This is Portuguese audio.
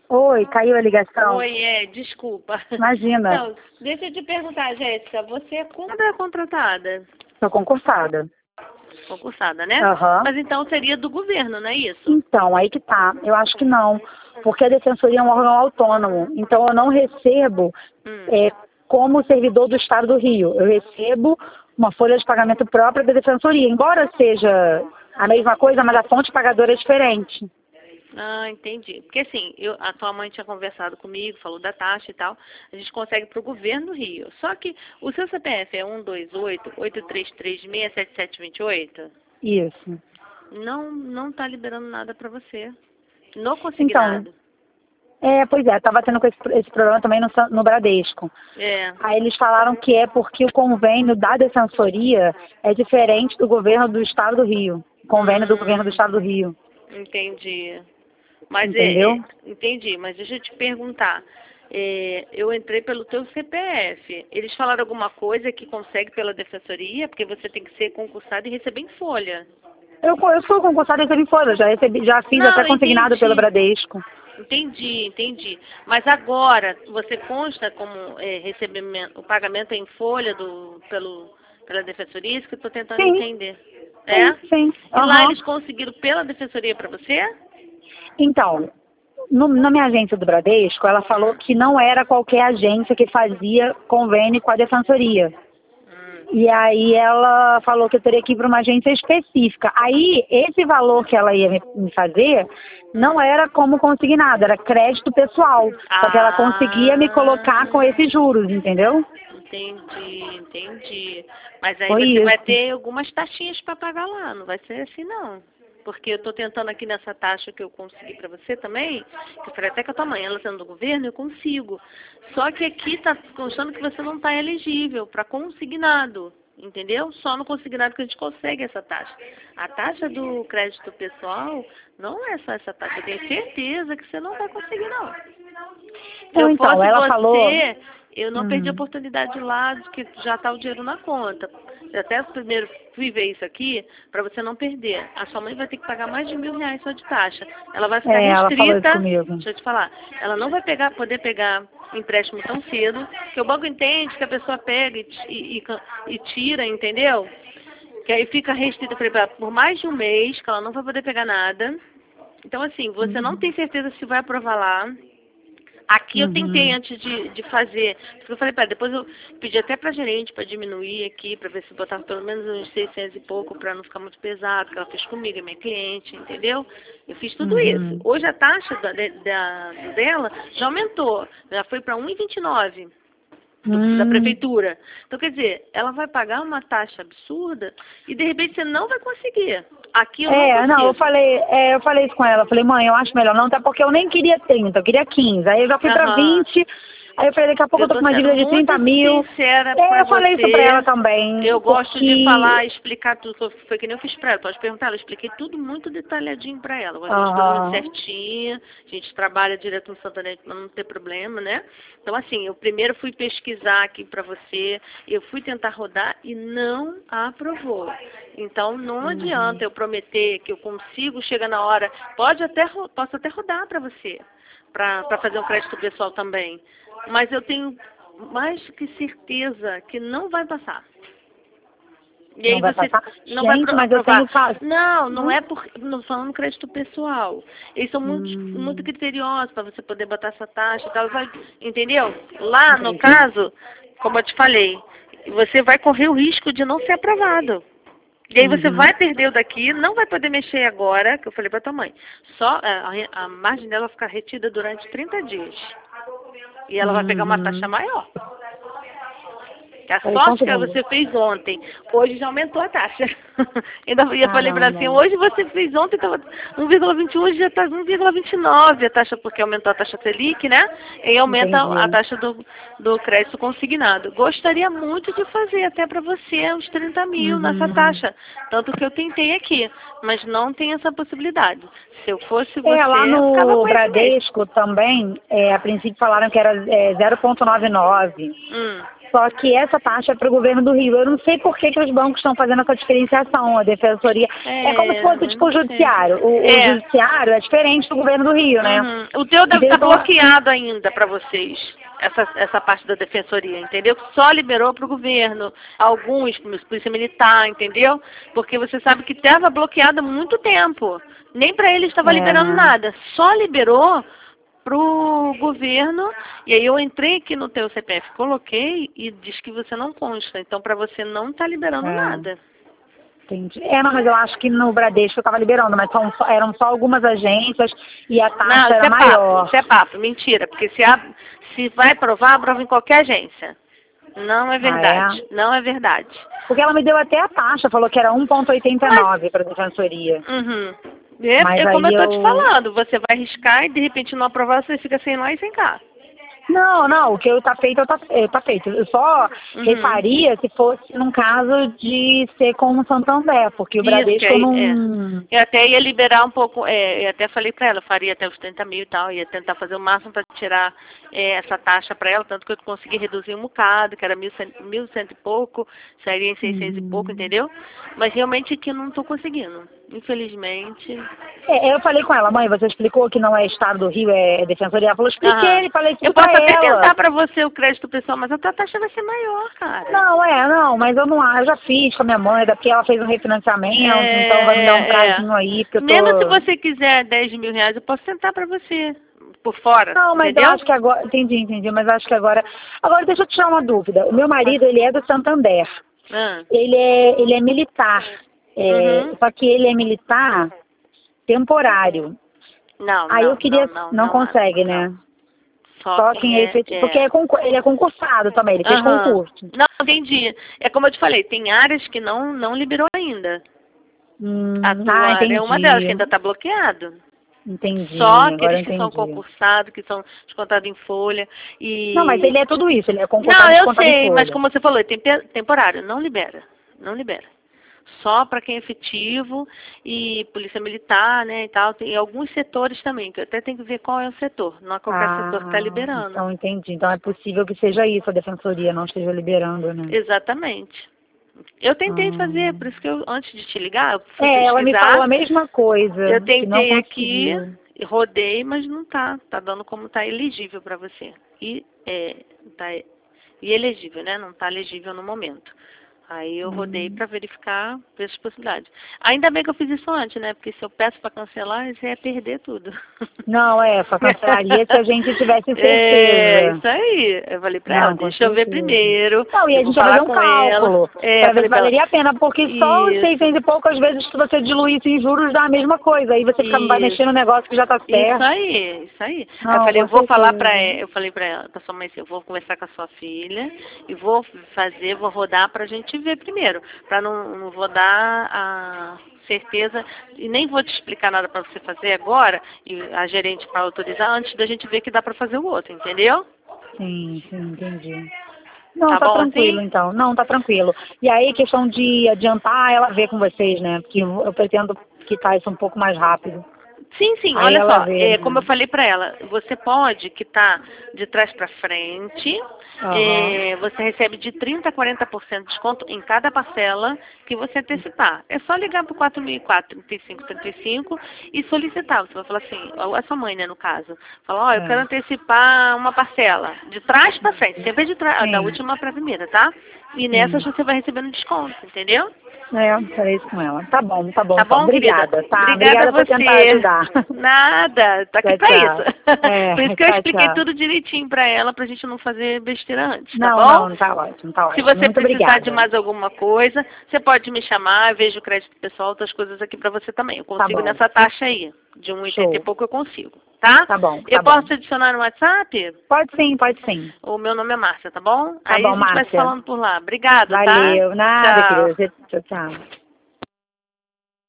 Oi, caiu a ligação? Oi, desculpa. Imagina, Então, deixa eu te perguntar, Jéssica, você é contra ou contratada? sou concursada. Concursada, né? Aham. Mas então seria do governo, não é isso? Então, aí que tá. Eu acho que não, porque a Defensoria é um órgão autônomo. Então, eu não recebo Hum. como servidor do Estado do Rio. Eu recebo uma folha de pagamento própria da Defensoria. Embora seja a mesma coisa, mas a fonte pagadora é diferente. Ah, entendi. Porque assim, a tua mãe tinha conversado comigo, falou da taxa e tal, a gente consegue para o governo do Rio. Só que o seu CPF é 128-833-67728? Isso. Não tá liberando nada para você. No Então, consignado. pois é, estava tendo esse problema também no Bradesco. É, Aí eles falaram que é porque o convênio da Defensoria é diferente do governo do Estado do Rio. O convênio do governo do Estado do Rio. entendi. Mas Entendeu? entendi, mas deixa eu te perguntar. Eu entrei pelo teu CPF. Eles falaram alguma coisa que consegue pela defensoria? Porque você tem que ser concursado e receber em folha. Eu sou concursada em receber folha, já fiz Não, até eu consignado pelo entendi. Bradesco. Entendi. Mas agora, você consta como recebimento, o pagamento é em folha pela defensoria? Isso que eu estou tentando Sim, entender. É? sim. E lá Aham. eles conseguiram pela defensoria para você? Então, na minha agência do Bradesco, ela falou que não era qualquer agência que fazia convênio com a Defensoria. E aí ela falou que eu teria que ir para uma agência específica. Aí, esse valor que ela ia me fazer não era como consignado, era crédito pessoal. Só que ela conseguia me colocar com esses juros, entendeu? Entendi. Mas aí Foi você vai isso. ter algumas taxinhas para pagar lá, não vai ser assim não. Porque eu estou tentando aqui nessa taxa que eu consegui para você também, que eu falei até com a tua mãe, ela sendo do governo, eu consigo. Só que aqui está constando que você não está elegível para consignado, entendeu? Só no consignado que a gente consegue essa taxa. A taxa do crédito pessoal não é só essa taxa, eu tenho certeza que você não vai conseguir não. Se eu Então, fosse ela falou. você, eu não perdi a Hum, oportunidade lá de que já está o dinheiro na conta. Eu até primeiro fui ver isso aqui para você não perder. A sua mãe vai ter que pagar mais de R$ 1.000 só de taxa. Ela vai ficar ela falou isso restrita, comigo. deixa eu te falar, ela não vai poder pegar empréstimo tão cedo, que o banco entende que a pessoa pega e tira, entendeu? Que aí fica restrita, eu falei pra ela, por mais de um mês, que ela não vai poder pegar nada. Então, assim, você não tem certeza se vai aprovar lá. Aqui eu tentei Uhum. antes de fazer, porque eu falei, depois eu pedi até pra gerente para diminuir aqui, para ver se botava pelo menos uns 600 e pouco, para não ficar muito pesado, que ela fez comigo, é minha cliente, entendeu? Eu fiz tudo isso. Uhum. Hoje a taxa dela já aumentou, já foi para 1,29 da Hum. prefeitura. Então, quer dizer, ela vai pagar uma taxa absurda e de repente você não vai conseguir. Aqui eu não Não, consigo. eu falei isso com ela. Eu falei, mãe, eu acho melhor não, até porque eu nem queria 30, eu queria 15. Aí eu já fui pra Aham. 20. Aí eu falei, daqui a pouco Eu eu tô tô com uma sendo dívida de muito 30 mil. sincera pra Eu falei isso pra ela você. também, Eu gosto de porque. falar, explicar tudo. Foi que nem eu fiz pra ela. Pode perguntar, eu expliquei tudo muito detalhadinho pra ela. Eu gosto das coisas muito Aham. certinhas. A gente trabalha direto no Santander pra não ter problema, né? Então, assim, eu primeiro fui pesquisar aqui pra você. Eu fui tentar rodar e não aprovou. Então, não Uhum. adianta eu prometer que eu consigo, chega na hora. Posso até rodar pra você. Pra fazer um crédito pessoal também. Mas eu tenho mais que certeza que não vai passar. E Não aí vai você passar? não vai Gente, mas eu aprovar. tenho fácil. Não é por não falando crédito pessoal. Eles são muito Hum, criteriosos para você poder botar essa taxa e tal. Entendeu? Lá, no entendi. caso, como eu te falei, você vai correr o risco de não ser aprovado. E aí você Uhum. vai perder o daqui, não vai poder mexer agora, que eu falei para tua mãe. Só a margem dela vai ficar retida durante 30 dias. E ela vai pegar uma taxa Uhum. maior. A Peraí, só um sorte que segundo. você fez ontem, hoje já aumentou a taxa. Eu falei para ela assim, Caramba. hoje você fez ontem, estava 1,21, hoje já está 1,29 a taxa, porque aumentou a taxa Selic, né? E aumenta a Entendi. taxa do crédito consignado. Gostaria muito de fazer até para você uns 30 mil nessa Uhum. taxa. Tanto que eu tentei aqui, mas não tem essa possibilidade. Se eu fosse Lá você, eu ficava no com esse mesmo. Bradesco também, a princípio falaram que era 0,99. Hum. Só que essa taxa é para o governo do Rio. Eu não sei por que os bancos estão fazendo essa diferenciação, a defensoria. É como se fosse tipo o judiciário. O judiciário é diferente do governo do Rio, né? O teu deve estar bloqueado ainda para vocês, essa parte da defensoria, entendeu? Só liberou para o governo, alguns, polícia militar, entendeu? Porque você sabe que estava bloqueado há muito tempo. Nem para eles estava liberando nada. Só liberou pro governo, e aí eu entrei aqui no teu CPF, coloquei e diz que você não consta. Então, para você não tá liberando nada. Entendi. Não, mas eu acho que no Bradesco eu estava liberando, mas eram só algumas agências e a taxa era maior. Isso é papo, mentira, porque se vai aprovar, aprova em qualquer agência. Não é verdade, não é verdade. Porque ela me deu até a taxa, falou que era 1,89 para a defensoria. É como eu tô te falando, você vai arriscar e de repente não aprovar, você fica sem lá e sem cá. Não, o que tá feito, tá feito. Eu só refaria se fosse num caso de ser com o Santander, porque o Bradesco não... Eu até ia liberar um pouco, eu até falei pra ela, eu faria até os 30 mil e tal, ia tentar fazer o máximo para tirar essa taxa pra ela, tanto que eu consegui reduzir um bocado, que era 1.100 e pouco, sairia em 600 e pouco, entendeu? Mas realmente aqui eu não tô conseguindo, infelizmente. Eu falei com ela, mãe, você explicou que não é Estado do Rio, é Defensoria. Ela falou, expliquei, falei isso pra ela. Eu posso até tentar pra você o crédito pessoal, mas a tua taxa vai ser maior, cara. Não, mas eu já fiz com a minha mãe, porque ela fez um refinanciamento, então vai me dar um prazinho aí. Porque Mesmo se você quiser 10 mil reais, eu posso tentar pra você, por fora. Não, mas entendeu? eu acho que agora, entendi, mas acho que agora deixa eu tirar uma dúvida. O meu marido, ele é do Santander. Ele é militar, só que ele é militar temporário. Aí eu queria... Não consegue, né? Só quem é efetivo. Porque ele é concursado também, ele fez concurso. Não, entendi. É como eu te falei, tem áreas que não liberou ainda. A tua área é uma delas, que ainda está bloqueado. Entendi. Só aqueles que são concursados, que são descontados em folha. Não, mas ele é tudo isso, ele é concursado e descontado em folha. Não, eu sei, mas como você falou, é temporário, não libera. Só para quem é efetivo e polícia militar, né, e tal. Tem alguns setores também, que eu até tenho que ver qual é o setor. Não é qualquer setor que está liberando. Então, entendi. Então é possível que seja isso, a defensoria não esteja liberando, né? Exatamente. Eu tentei fazer, por isso que eu, antes de te ligar, eu fui pesquisar. Ela me falou a mesma coisa. Eu tentei aqui, rodei, mas não tá. Tá dando como tá elegível para você. E elegível, né? Não tá elegível no momento. Aí eu rodei para verificar as possibilidades. Ainda bem que eu fiz isso antes, né? Porque se eu peço para cancelar, você ia perder tudo. Não, só cancelaria se a gente tivesse certeza. Isso aí. Eu falei para ela, deixa eu ver primeiro. Não, e a gente vai fazer um cálculo. Para ver se valeria a pena, porque só os 600 e pouco, às vezes, se você diluir isso em juros, dá a mesma coisa. Aí você vai mexer no negócio que já tá certo. Isso aí. Não, eu falei, eu vou falar para ela, eu falei para ela, sua mãe, eu vou conversar com a sua filha e vou rodar pra gente ver primeiro, para não vou dar a certeza e nem vou te explicar nada para você fazer agora e a gerente para autorizar antes da gente ver que dá para fazer o outro, entendeu? Sim, entendi. Não, tá tranquilo assim? Então. Não, tá tranquilo. E aí, questão de adiantar, ela vê com vocês, né? Porque eu pretendo quitar isso um pouco mais rápido. Sim, olha só, como eu falei para ela, você pode quitar de trás para frente, você recebe de 30% a 40% de desconto em cada parcela que você antecipar. É só ligar para o 4004-3535 e solicitar. Você vai falar assim, a sua mãe, né, no caso, fala, eu quero antecipar uma parcela, de trás para frente, sempre da última para a primeira, tá? E nessas você vai recebendo desconto, entendeu? Falei isso com ela. Tá bom. Tá bom, obrigada, tá? Obrigada por tentar ajudar. Nada, tá aqui pra isso. Por isso que eu expliquei tchau. tudo direitinho pra ela, pra gente não fazer besteira antes, tá bom? Não, tá ótimo. Se você Muito precisar obrigada. de mais alguma coisa, você pode me chamar, eu vejo o crédito pessoal, outras coisas aqui pra você também. Eu consigo nessa taxa aí, de 1,80 e pouco eu consigo, tá? Tá bom. Eu posso te adicionar no WhatsApp? Pode sim. O meu nome é Márcia, tá bom? Tá aí bom, a gente vai se falando por lá. Obrigada, Valeu, tá? nada, querida. Tchau.